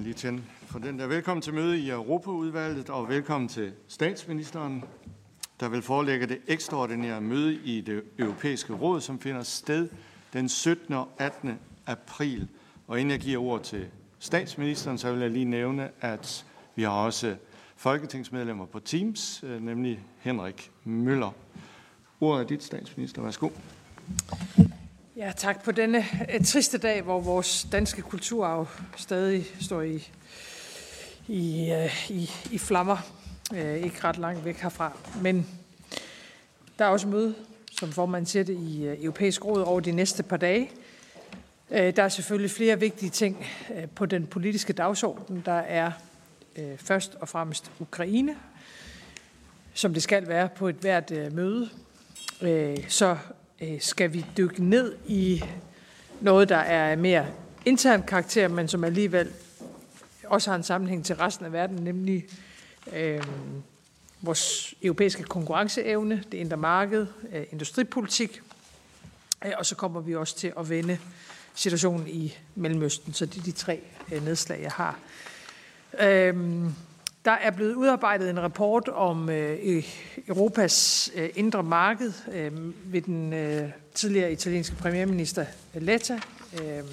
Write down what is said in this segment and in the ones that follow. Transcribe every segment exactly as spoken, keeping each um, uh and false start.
Lige tænde for den der. Velkommen til møde i Europaudvalget, og velkommen til statsministeren, der vil forelægge det ekstraordinære møde i det europæiske råd, som finder sted den syttende og attende april. Og inden jeg giver ord til statsministeren, så vil jeg lige nævne, at vi har også folketingsmedlemmer på Teams, nemlig Henrik Møller. Ordet er dit, statsminister. Værsgo. Ja, tak. På denne triste dag, hvor vores danske kulturarv stadig står i, i, i, i flammer, ikke ret langt væk herfra. Men der er også møde, som formanden siger det, i Europæisk Råd over de næste par dage. Der er selvfølgelig flere vigtige ting på den politiske dagsorden. Der er først og fremmest Ukraine, som det skal være på et hvert møde. Så skal vi dykke ned i noget, der er mere intern karakter, men som alligevel også har en sammenhæng til resten af verden, nemlig øh, vores europæiske konkurrenceevne, det indre marked, øh, industripolitik, øh, og så kommer vi også til at vende situationen i Mellemøsten. Så det er de tre øh, nedslag, jeg har. Øh, Der er blevet udarbejdet en rapport om øh, Europas øh, indre marked øh, ved den øh, tidligere italienske premierminister Letta. Øh,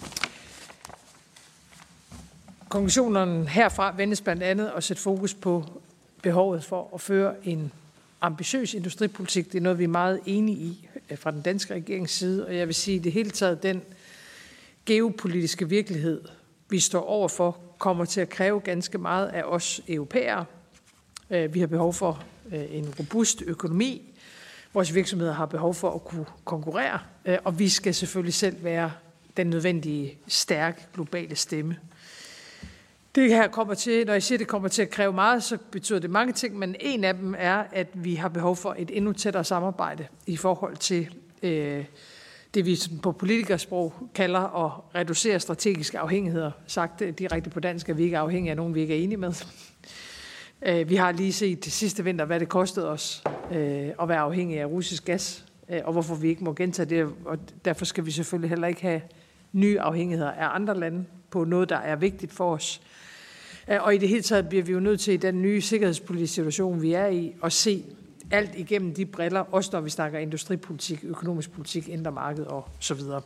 konklusionerne herfra vendes blandt andet at sætte fokus på behovet for at føre en ambitiøs industripolitik. Det er noget, vi er meget enige i øh, fra den danske regerings side, og jeg vil sige, at det hele taget den geopolitiske virkelighed, vi står overfor, kommer til at kræve ganske meget af os europæere. Vi har behov for en robust økonomi. Vores virksomheder har behov for at kunne konkurrere, og vi skal selvfølgelig selv være den nødvendige, stærke globale stemme. Det her kommer til, når jeg siger, at det kommer til at kræve meget, så betyder det mange ting, men en af dem er, at vi har behov for et endnu tættere samarbejde i forhold til øh, det, vi på politikersprog kalder at reducere strategiske afhængigheder. Sagt direkte på dansk, at vi ikke er afhængige af nogen, vi ikke er enige med. Vi har lige set det sidste vinter, hvad det kostede os at være afhængige af russisk gas, og hvorfor vi ikke må gentage det. Og derfor skal vi selvfølgelig heller ikke have nye afhængigheder af andre lande på noget, der er vigtigt for os. Og i det hele taget bliver vi jo nødt til i den nye sikkerhedspolitiske situation, vi er i, at se alt igennem de briller, også når vi snakker industripolitik, økonomisk politik, indre marked og så videre.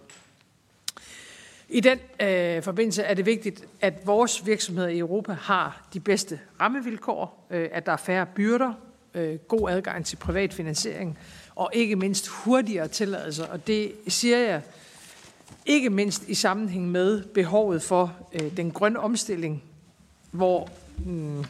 I den øh, forbindelse er det vigtigt, at vores virksomheder i Europa har de bedste rammevilkår, øh, at der er færre byrder, øh, god adgang til privat finansiering og ikke mindst hurtigere tilladelser. Og det siger jeg ikke mindst i sammenhæng med behovet for øh, den grønne omstilling, hvor hmm,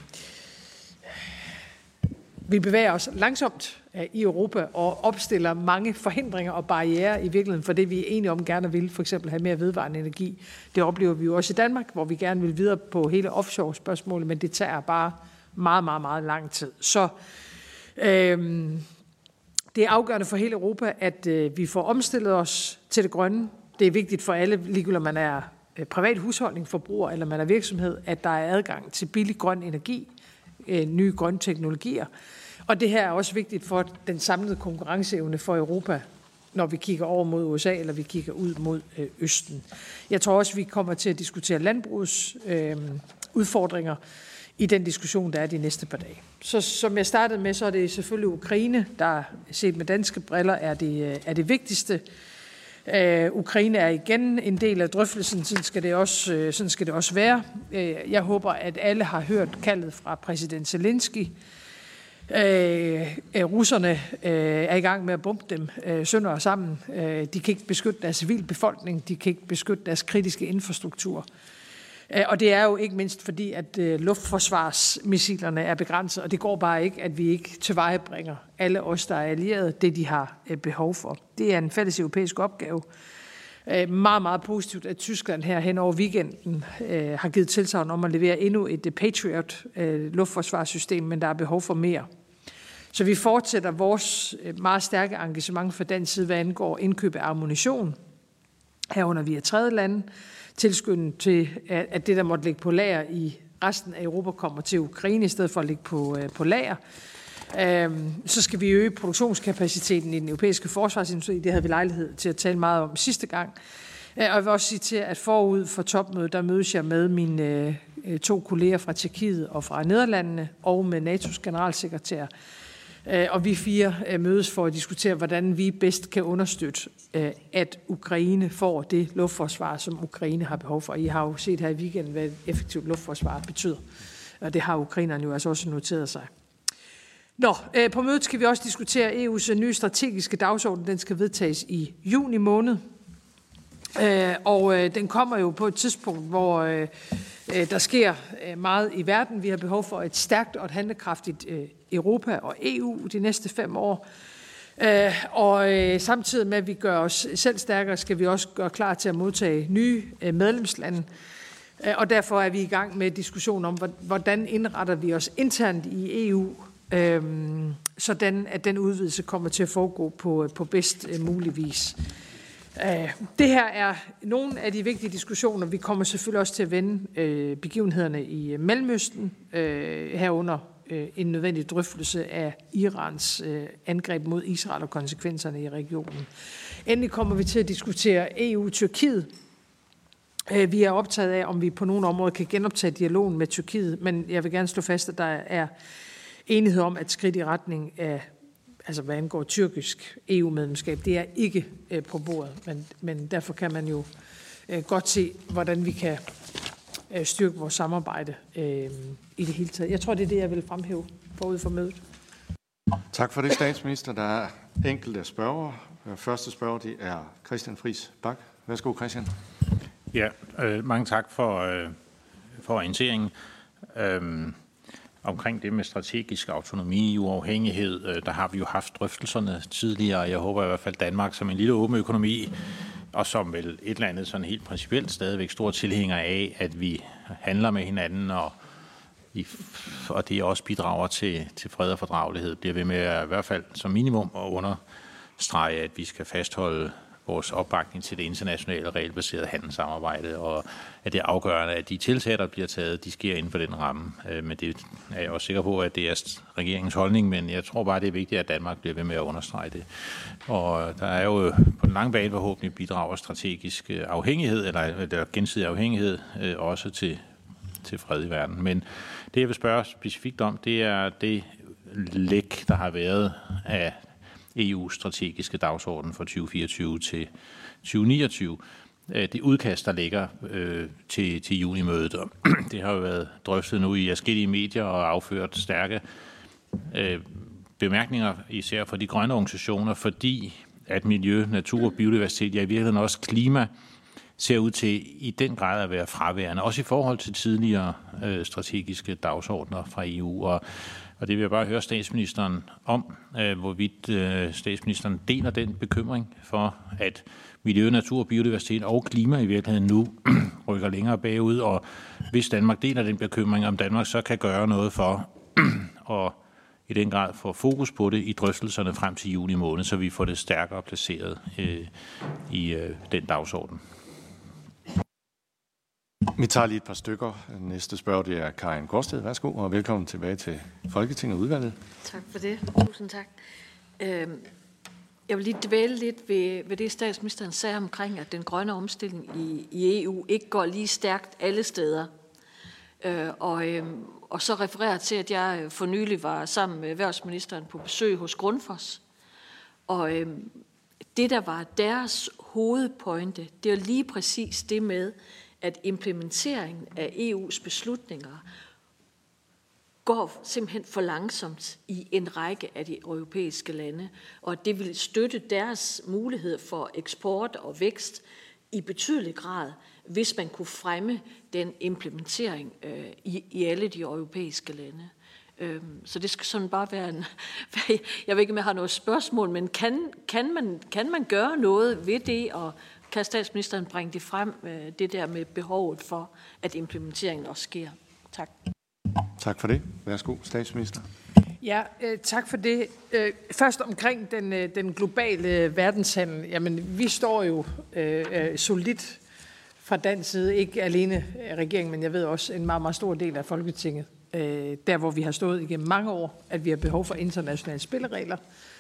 vi bevæger os langsomt i Europa og opstiller mange forhindringer og barrierer i virkeligheden for det, vi er enige om gerne vil, for eksempel have mere vedvarende energi. Det oplever vi jo også i Danmark, hvor vi gerne vil videre på hele offshore-spørgsmålet, men det tager bare meget, meget, meget lang tid. Så øhm, det er afgørende for hele Europa, at øh, vi får omstillet os til det grønne. Det er vigtigt for alle, ligegyldigt om man er øh, privat husholdning, forbruger eller man er virksomhed, at der er adgang til billig grøn energi, øh, nye grønne teknologier. Og det her er også vigtigt for den samlede konkurrenceevne for Europa, når vi kigger over mod U S A, eller vi kigger ud mod øh, Østen. Jeg tror også, vi kommer til at diskutere landbrugets øh, udfordringer i den diskussion, der er de næste par dage. Så som jeg startede med, så er det selvfølgelig Ukraine, der set med danske briller er det, er det vigtigste. Øh, Ukraine er igen en del af drøftelsen, sådan skal det også, øh, sådan skal det også være. Øh, jeg håber, at alle har hørt kaldet fra præsident Zelensky. Øh, russerne øh, er i gang med at bombe dem øh, sønder og sammen. Øh, de kan ikke beskytte deres civilbefolkning, de kan ikke beskytte deres kritiske infrastruktur. Øh, og det er jo ikke mindst fordi, at øh, luftforsvarsmissilerne er begrænset, og det går bare ikke, at vi ikke tilvejebringer alle os, der er allierede, det de har øh, behov for. Det er en fælles europæisk opgave. Øh, meget, meget positivt, at Tyskland her hen over weekenden øh, har givet tilsagn om at levere endnu et Patriot øh, luftforsvarssystem, men der er behov for mere. Så vi fortsætter vores meget stærke engagement for den side, hvad angår indkøb af ammunition, herunder via tredje lande, tilskyndet til, at det, der måtte ligge på lager i resten af Europa, kommer til Ukraine, i stedet for at ligge på, på lager. Så skal vi øge produktionskapaciteten i den europæiske forsvarsindustri. Det havde vi lejlighed til at tale meget om sidste gang. Og jeg vil også sige til, at forud for topmødet, der mødes jeg med min to kolleger fra Tjekkiet og fra Nederlandene og med N A T O's generalsekretær. Og vi fire mødes for at diskutere, hvordan vi bedst kan understøtte, at Ukraine får det luftforsvar, som Ukraine har behov for. I har jo set her i weekenden, hvad et effektivt luftforsvar betyder. Og det har ukrainerne jo altså også noteret sig. Nå, på mødet skal vi også diskutere E U's nye strategiske dagsorden. Den skal vedtages i juni måned. Og den kommer jo på et tidspunkt, hvor der sker meget i verden. Vi har behov for et stærkt og et handlekraftigt Europa og E U de næste fem år. Og samtidig med, at vi gør os selv stærkere, skal vi også gøre klar til at modtage nye medlemslande. Og derfor er vi i gang med diskussion om, hvordan indretter vi os internt i E U, sådan at den udvidelse kommer til at foregå på, på bedst mulig vis. Det her er nogle af de vigtige diskussioner. Vi kommer selvfølgelig også til at vende begivenhederne i Mellemøsten, herunder en nødvendig drøftelse af Irans angreb mod Israel og konsekvenserne i regionen. Endelig kommer vi til at diskutere E U-Tyrkiet. Vi er optaget af, om vi på nogle områder kan genoptage dialogen med Tyrkiet, men jeg vil gerne slå fast, at der er enighed om, at skridt i retning af, altså hvad angår tyrkisk E U-medlemskab, det er ikke øh, på bordet, men, men derfor kan man jo øh, godt se, hvordan vi kan øh, styrke vores samarbejde øh, i det hele taget. Jeg tror, det er det, jeg vil fremhæve forud for mødet. Tak for det, statsminister. Der er enkelte spørgere. Første spørger, det er Christian Friis Bach. Værsgo, Christian. Ja, øh, mange tak for, øh, for orienteringen. Øhm, omkring det med strategisk autonomi og uafhængighed, øh, der har vi jo haft drøftelserne tidligere. Jeg håber i hvert fald Danmark som en lille åben økonomi, og som vel et eller andet sådan helt principielt stadigvæk stor tilhænger af, at vi handler med hinanden, og, i, og det også bidrager til, til fred og fordragelighed, bliver ved med at, i hvert fald som minimum at understrege, at vi skal fastholde vores opbakning til det internationale regelbaserede handelssamarbejde, og at det er afgørende, at de tiltag, der bliver taget, de sker inden for den ramme. Men det er jeg også sikker på, at det er regeringens holdning, men jeg tror bare, det er vigtigt, at Danmark bliver ved med at understrege det. Og der er jo på den lange bane forhåbentlig bidrager strategisk afhængighed, eller, eller gensidig afhængighed, også til, til fred i verden. Men det, jeg vil spørge specifikt om, det er det læk, der har været af E U's strategiske dagsorden fra tyve fireogtyve til tyve niogtyve. Det udkast, der ligger øh, til, til junimødet, og det har jo været drøftet nu i forskellige medier og afført stærke øh, bemærkninger, især fra de grønne organisationer, fordi at miljø, natur og biodiversitet, ja i virkeligheden også klima, ser ud til i den grad at være fraværende, også i forhold til tidligere øh, strategiske dagsordner fra E U. Og Og det vil jeg bare høre statsministeren om, hvorvidt statsministeren deler den bekymring for, at miljø, natur, biodiversitet og klima i virkeligheden nu rykker længere bagud, og hvis Danmark deler den bekymring, om Danmark så kan gøre noget for at i den grad få fokus på det i drøftelserne frem til juni måned, så vi får det stærkere placeret i den dagsorden. Vi tager lige et par stykker. Næste spørger, det er Karin Gårdsted. Værsgo, og velkommen tilbage til Folketinget og udvalget. Tak for det. Tusind tak. Jeg vil lige dvæle lidt ved, ved det, statsministeren sagde omkring, at den grønne omstilling i, i E U ikke går lige stærkt alle steder. Og, og så refererer til, at jeg for nylig var sammen med erhvervsministeren på besøg hos Grundfos. Og det, der var deres hovedpointe, det er lige præcis det med, at implementeringen af E U's beslutninger går simpelthen for langsomt i en række af de europæiske lande, og det vil støtte deres mulighed for eksport og vækst i betydelig grad, hvis man kunne fremme den implementering øh, i, i alle de europæiske lande. Øh, så det skal sådan bare være en... Jeg ved ikke, om jeg har noget spørgsmål, men kan, kan, man, kan man gøre noget ved det, og kan statsministeren bringe det frem, det der med behovet for, at implementeringen også sker? Tak. Tak for det. Værsgo, statsminister. Ja, øh, tak for det. Øh, først omkring den, øh, den globale verdenshandel. Jamen, vi står jo øh, solidt fra dansk side, ikke alene regeringen, men jeg ved også en meget, meget stor del af Folketinget. Øh, der, hvor vi har stået igennem mange år, at vi har behov for internationale spilleregler.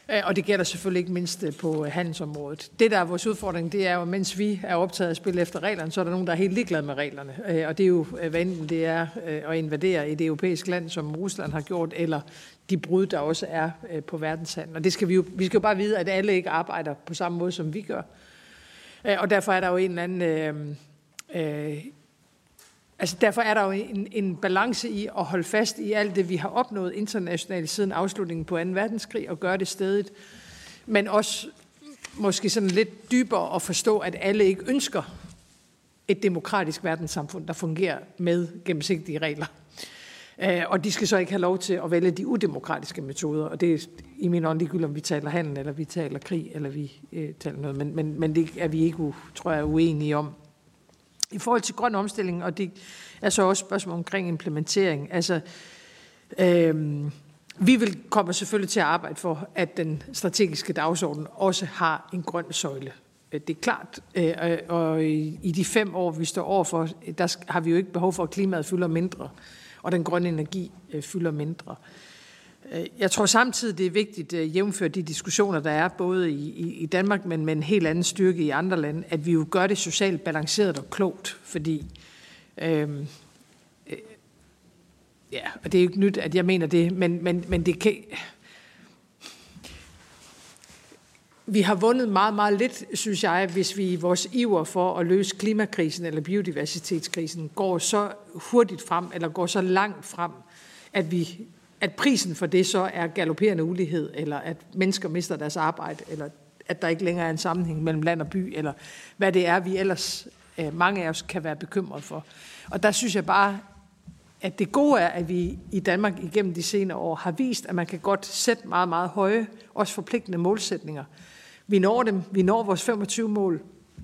Og det gælder selvfølgelig ikke mindst på handelsområdet. Det, der er vores udfordring, det er jo, mens vi er optaget af at spille efter reglerne, så er der nogen, der er helt ligeglade med reglerne. Og det er jo, hvad enten det er at invadere et europæisk land, som Rusland har gjort, eller de brud, der også er på verdenshandlen. Og det skal vi jo, vi skal jo bare vide, at alle ikke arbejder på samme måde, som vi gør. Og derfor er der jo en eller anden... Øh, øh, altså derfor er der jo en, en balance i at holde fast i alt det, vi har opnået internationalt siden afslutningen på anden verdenskrig, og gøre det stedigt. Men også måske sådan lidt dybere at forstå, at alle ikke ønsker et demokratisk verdenssamfund, der fungerer med gennemsigtige regler. Og de skal så ikke have lov til at vælge de udemokratiske metoder, og det er i min ånd ligegyldigt, om vi taler handel, eller vi taler krig, eller vi øh, taler noget, men, men, men det er vi ikke, tror jeg, uenige om. I forhold til grøn omstilling, og det er så også spørgsmål omkring implementering, altså øh, vi vil komme selvfølgelig til at arbejde for, at den strategiske dagsorden også har en grøn søjle. Det er klart, og i de fem år, vi står overfor, der har vi jo ikke behov for, at klimaet fylder mindre, og den grønne energi fylder mindre. Jeg tror samtidig, det er vigtigt at jævnføre de diskussioner, der er både i, i Danmark, men med en helt anden styrke i andre lande, at vi jo gør det socialt balanceret og klogt, fordi øhm, øh, ja, og det er jo ikke nyt, at jeg mener det, men, men, men det kan... Vi har vundet meget, meget lidt, synes jeg, hvis vi i vores iver for at løse klimakrisen eller biodiversitetskrisen går så hurtigt frem, eller går så langt frem, at, vi, at prisen for det så er galopperende ulighed, eller at mennesker mister deres arbejde, eller at der ikke længere er en sammenhæng mellem land og by, eller hvad det er, vi ellers, mange af os, kan være bekymret for. Og der synes jeg bare, at det gode er, at vi i Danmark igennem de senere år har vist, at man kan godt sætte meget, meget høje, også forpligtende målsætninger. Vi når dem, vi når vores femogtyve mål,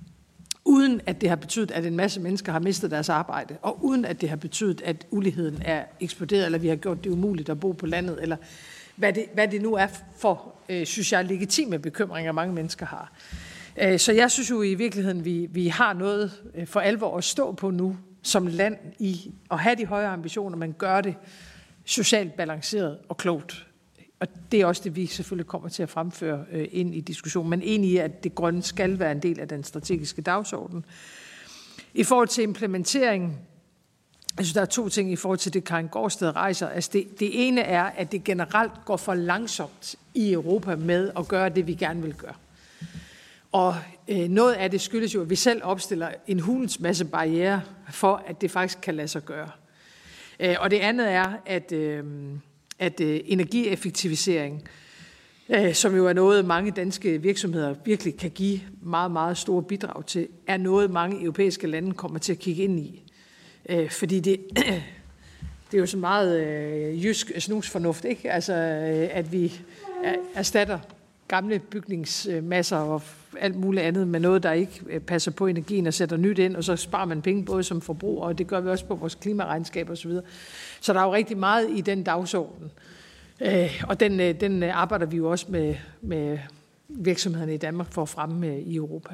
uden at det har betydet, at en masse mennesker har mistet deres arbejde, og uden at det har betydet, at uligheden er eksploderet, eller vi har gjort det umuligt at bo på landet, eller hvad det, hvad det nu er for, øh, synes jeg, legitime bekymringer, mange mennesker har. Øh, så jeg synes jo i virkeligheden, vi, vi har noget for alvor at stå på nu, som land i at have de høje ambitioner, men gør det socialt balanceret og klogt. Og det er også det, vi selvfølgelig kommer til at fremføre øh, ind i diskussionen. Men enig i, at det grønne skal være en del af den strategiske dagsorden. I forhold til implementering, jeg synes, der er to ting i forhold til det, Karin Gaardsted rejser. Altså det, det ene er, at det generelt går for langsomt i Europa med at gøre det, vi gerne vil gøre. Og øh, noget af det skyldes jo, at vi selv opstiller en hulens masse barrierer for, at det faktisk kan lade sig gøre. Øh, og det andet er, at... Øh, at øh, energieffektivisering, øh, som jo er noget, mange danske virksomheder virkelig kan give meget, meget store bidrag til, er noget, mange europæiske lande kommer til at kigge ind i. Øh, fordi det, det er jo så meget øh, jysk snusfornuft, ikke? Altså, øh, at vi erstatter gamle bygningsmasser og alt muligt andet med noget, der ikke passer på energien og sætter nyt ind, og så sparer man penge både som forbruger, og det gør vi også på vores klimaregnskab osv. Så der er jo rigtig meget i den dagsorden. Øh, og den, den arbejder vi jo også med, med virksomhederne i Danmark for at fremme i Europa.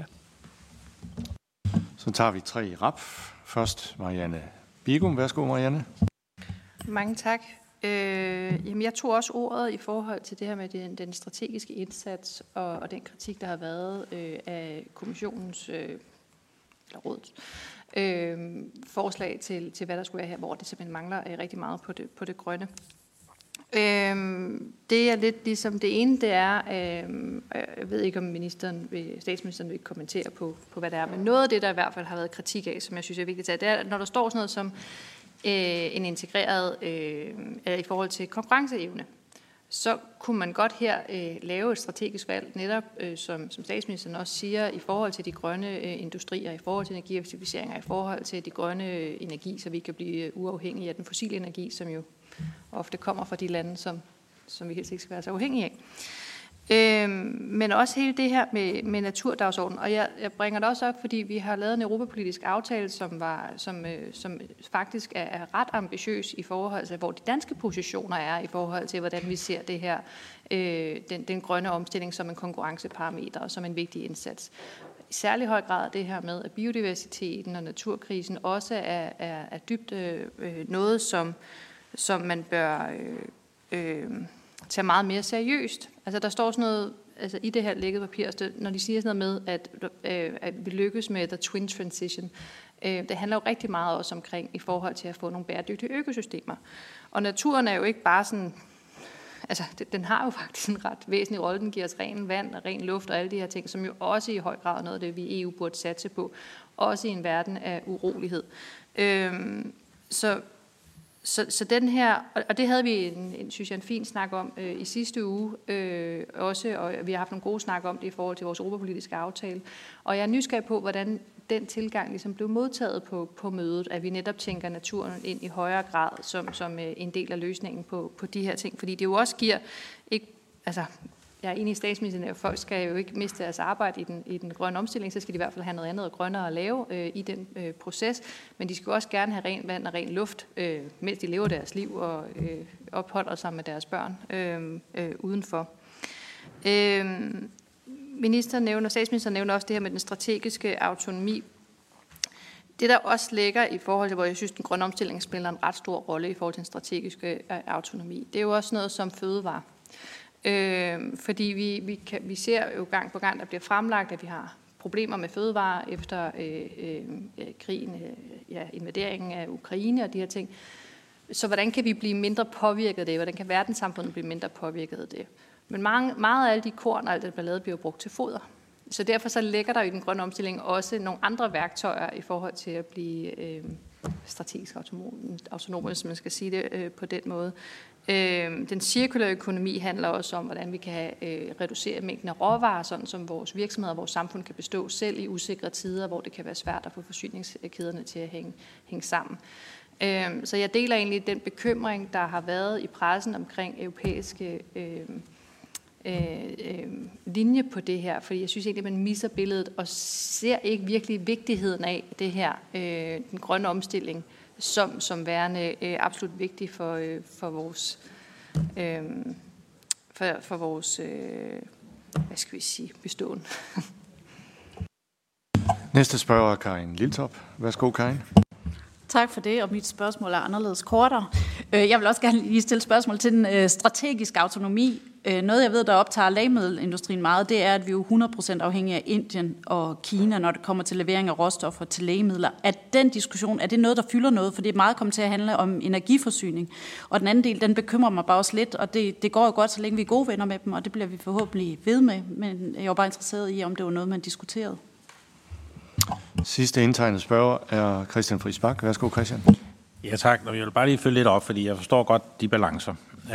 Så tager vi tre i rap. Først Marianne Bigum. Værsgo, Marianne. Mange tak. Øh, jamen jeg tog også ordet i forhold til det her med den, den strategiske indsats og, og den kritik, der har været øh, af kommissionens, øh, eller rådets, øh, forslag til, til, hvad der skulle være her, hvor det simpelthen mangler øh, rigtig meget på det, på det grønne. Øh, det er lidt ligesom det ene, det er, øh, jeg ved ikke om ministeren vil, statsministeren vil kommentere på, på, hvad det er, men noget af det, der i hvert fald har været kritik af, som jeg synes er vigtigt, det er, når der står sådan noget som en integreret øh, i forhold til konkurrenceevne, så kunne man godt her øh, lave et strategisk valg, netop øh, som, som statsministeren også siger, i forhold til de grønne øh, industrier, i forhold til energieffektiviseringer, i forhold til de grønne øh, energi, så vi kan blive uafhængige af den fossile energi, som jo ofte kommer fra de lande, som, som vi helst ikke skal være så afhængige af. Øhm, men også hele det her med, med naturdagsordenen, og jeg, jeg bringer det også op, fordi vi har lavet en europapolitisk aftale, som, var, som, øh, som faktisk er, er ret ambitiøs i forhold til, hvor de danske positioner er, i forhold til, hvordan vi ser det her, øh, den, den grønne omstilling som en konkurrenceparameter og som en vigtig indsats. I særlig høj grad det her med, at biodiversiteten og naturkrisen også er, er, er dybt øh, noget, som, som man bør... Øh, øh, tage meget mere seriøst. Altså der står sådan noget altså, i det her lækkede papir, når de siger sådan noget med, at, øh, at vi lykkes med the twin transition. Øh, det handler jo rigtig meget også omkring i forhold til at få nogle bæredygtige økosystemer. Og naturen er jo ikke bare sådan, altså den har jo faktisk en ret væsentlig rolle. Den giver os ren vand og ren luft og alle de her ting, som jo også i høj grad er noget af det, vi i E U burde satse på. Også i en verden af urolighed. Øh, så Så, så den her, og det havde vi en, en, synes jeg, en fin snak om øh, i sidste uge øh, også, og vi har haft nogle gode snak om det i forhold til vores europapolitiske aftale. Og jeg er nysgerrig på, hvordan den tilgang ligesom blev modtaget på, på mødet, at vi netop tænker naturen ind i højere grad som, som øh, en del af løsningen på, på de her ting. Fordi det jo også giver, ikke, altså jeg er enig i statsministeren, at folk skal jo ikke miste deres arbejde i den, i den grønne omstilling, så skal de i hvert fald have noget andet og grønnere at lave øh, i den øh, proces. Men de skal også gerne have ren vand og ren luft, øh, mens de lever deres liv og øh, opholder sig med deres børn øh, øh, udenfor. Øh, ministeren nævner, statsministeren nævner også det her med den strategiske autonomi. Det der også ligger i forhold til, hvor jeg synes, den grønne omstilling spiller en ret stor rolle i forhold til den strategiske autonomi, det er jo også noget som fødevare. Øh, fordi vi, vi, kan, vi ser jo gang på gang, der bliver fremlagt, at vi har problemer med fødevarer efter øh, øh, krigen, øh, ja, invaderingen af Ukraine og de her ting. Så hvordan kan vi blive mindre påvirket af det? Hvordan kan verdenssamfundet blive mindre påvirket af det? Men mange, meget af alle de korn og alt det, der bliver lavet, bliver brugt til foder. Så derfor så ligger der i den grønne omstilling også nogle andre værktøjer i forhold til at blive øh, strategisk autonom, hvis man skal sige det øh, på den måde. Øh, den cirkulære økonomi handler også om, hvordan vi kan øh, reducere mængden af råvarer, sådan som vores virksomheder og vores samfund kan bestå selv i usikre tider, hvor det kan være svært at få forsyningskæderne til at hænge, hænge sammen. Øh, så jeg deler egentlig den bekymring, der har været i pressen omkring europæiske øh, øh, øh, linje på det her, fordi jeg synes egentlig, at man misser billedet og ser ikke virkelig vigtigheden af det her, øh, den grønne omstilling, som, som værende øh, absolut vigtig for, øh, for vores, øh, for, for vores øh, hvad skal vi sige, beståen. Næste spørger er Karin Liltorp. Værsgo, Karin. Tak for det, og mit spørgsmål er anderledes kortere. Jeg vil også gerne lige stille spørgsmål til den strategiske autonomi. Noget, jeg ved, der optager lægemiddelindustrien meget, det er, at vi er hundrede procent afhængige af Indien og Kina, når det kommer til levering af råstoffer til lægemidler. Er den diskussion, er det noget, der fylder noget? For det er meget kommet til at handle om energiforsyning. Og den anden del, den bekymrer mig bare også lidt, og det, det går jo godt, så længe vi er gode venner med dem, og det bliver vi forhåbentlig ved med. Men jeg var bare interesseret i, om det var noget, man diskuterede. Sidste indtegnet spørger er Christian Friis Bach. Værsgo, Christian. Ja, tak. Jeg vil bare lige følge lidt op, fordi jeg forstår godt de balancer.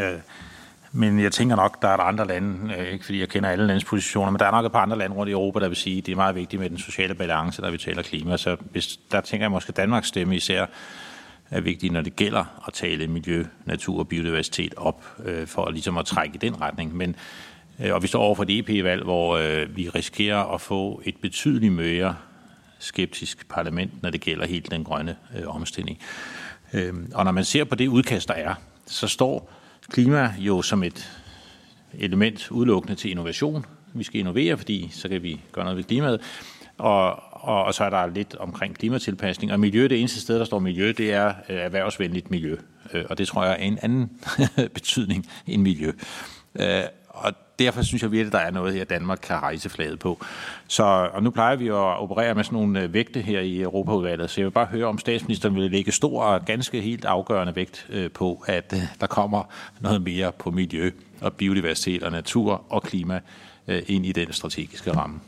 Men jeg tænker nok, der er der andre lande, ikke fordi jeg kender alle landes positioner, men der er nok et par andre lande rundt i Europa, der vil sige, at det er meget vigtigt med den sociale balance, der vi taler klima. Så hvis, der tænker jeg måske, at Danmarks stemme især er vigtig, når det gælder at tale miljø, natur og biodiversitet op, øh, for ligesom at trække i den retning. Men, øh, og vi står over for et E P-valg, hvor øh, vi risikerer at få et betydeligt mere skeptisk parlament, når det gælder helt den grønne øh, omstilling. Øh, og når man ser på det udkast, der er, så står klima jo som et element udelukkende til innovation. Vi skal innovere, fordi så kan vi gøre noget ved klimaet. Og, og, og så er der lidt omkring klimatilpasning. Og miljø, det eneste sted, der står miljø, det er øh, erhvervsvenligt miljø. Øh, og det tror jeg er en anden betydning end miljø. Øh, og derfor synes jeg virkelig, der er noget her, Danmark kan rejse flaget på. Så, og nu plejer vi at operere med sådan nogle vægte her i Europaudvalget, så jeg vil bare høre, om statsministeren vil lægge stor og ganske helt afgørende vægt på, at der kommer noget mere på miljø og biodiversitet og natur og klima ind i den strategiske ramme.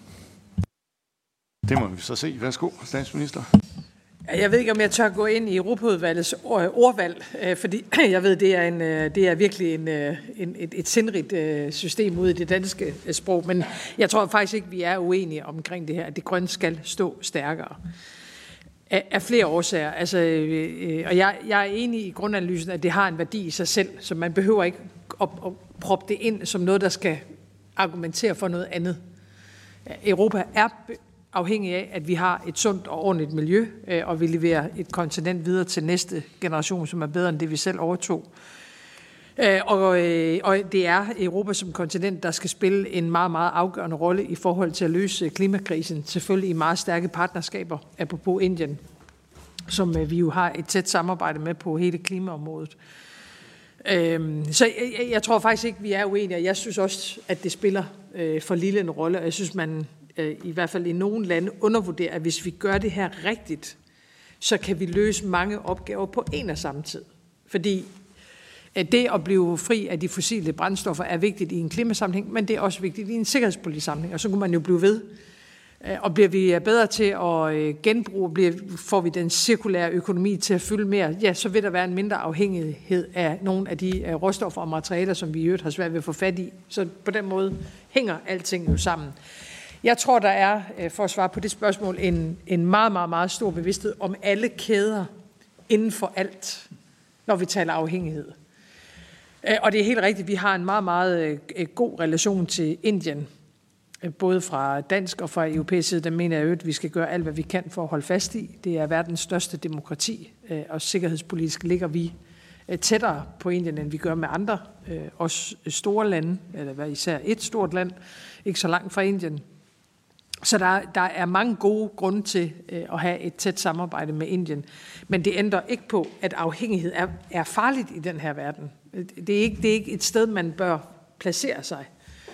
Det må vi så se. Værsgo, statsminister. Jeg ved ikke, om jeg tør gå ind i Europaudvalgets ordvalg, fordi jeg ved, det er, en, det er virkelig en, en, et, et sindrigt system ude i det danske sprog, men jeg tror faktisk ikke, vi er uenige omkring det her, at det grønne skal stå stærkere. Af, af flere årsager. Altså, og jeg, jeg er enig i grundanalysen, at det har en værdi i sig selv, så man behøver ikke at, at proppe det ind som noget, der skal argumentere for noget andet. Europa er afhængig af, at vi har et sundt og ordentligt miljø, og vi leverer et kontinent videre til næste generation, som er bedre end det, vi selv overtog. Og, og det er Europa som kontinent, der skal spille en meget, meget afgørende rolle i forhold til at løse klimakrisen, selvfølgelig i meget stærke partnerskaber, apropos Indien, som vi jo har et tæt samarbejde med på hele klimaområdet. Øhm, så jeg, jeg tror faktisk ikke, vi er uenige. Jeg synes også, at det spiller øh, for lille en rolle, og jeg synes, man øh, i hvert fald i nogle lande undervurderer, at hvis vi gør det her rigtigt, så kan vi løse mange opgaver på en og samme tid. Fordi at det at blive fri af de fossile brændstoffer er vigtigt i en klimasammenhæng, men det er også vigtigt i en sikkerhedspolitisk sammenhæng, og så kunne man jo blive ved. Og bliver vi bedre til at genbruge, bliver, får vi den cirkulære økonomi til at fylde mere, ja, så vil der være en mindre afhængighed af nogle af de råstoffer og materialer, som vi i øvrigt har svært ved at få fat i. Så på den måde hænger alting jo sammen. Jeg tror, der er, for at svare på det spørgsmål, en, en meget, meget, meget stor bevidsthed om alle kæder inden for alt, når vi taler afhængighed. Og det er helt rigtigt, vi har en meget, meget god relation til Indien. Både fra dansk og fra europæisk side, der mener jeg jo, at vi skal gøre alt, hvad vi kan for at holde fast i. Det er verdens største demokrati, og sikkerhedspolitisk ligger vi tættere på Indien, end vi gør med andre. Også store lande, eller især et stort land, ikke så langt fra Indien. Så der, der er mange gode grunde til at have et tæt samarbejde med Indien. Men det ændrer ikke på, at afhængighed er, er farligt i den her verden. Det er, ikke, det er ikke et sted, man bør placere sig.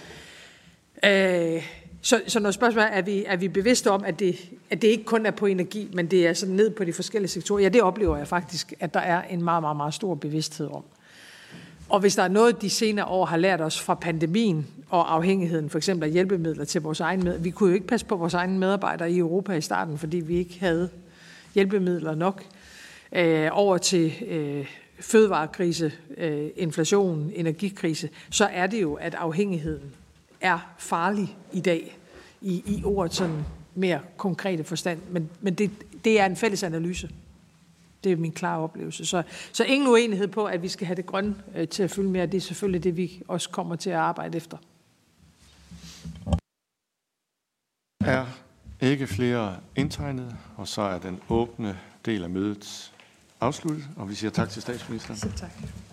Øh, så, så når spørgsmålet er, er vi, er vi bevidste om, at det, at det ikke kun er på energi, men det er sådan ned på de forskellige sektorer? Ja, det oplever jeg faktisk, at der er en meget, meget, meget stor bevidsthed om. Og hvis der er noget, de senere år har lært os fra pandemien og afhængigheden, for eksempel af hjælpemidler til vores egen med, vi kunne jo ikke passe på vores egne medarbejdere i Europa i starten, fordi vi ikke havde hjælpemidler nok, øh, over til øh, fødevarekrise, øh, inflation, energikrise, så er det jo, at afhængigheden er farlig i dag, i, i ordet sådan mere konkrete forstand. Men, men det, det er en fælles analyse. Det er min klare oplevelse. Så, så ingen uenighed på, at vi skal have det grønne øh, til at fylde mere. Det er selvfølgelig det, vi også kommer til at arbejde efter. Er ikke flere indtegnet, og så er den åbne del af mødet afsluttet, og vi siger tak til statsministeren. Selv tak.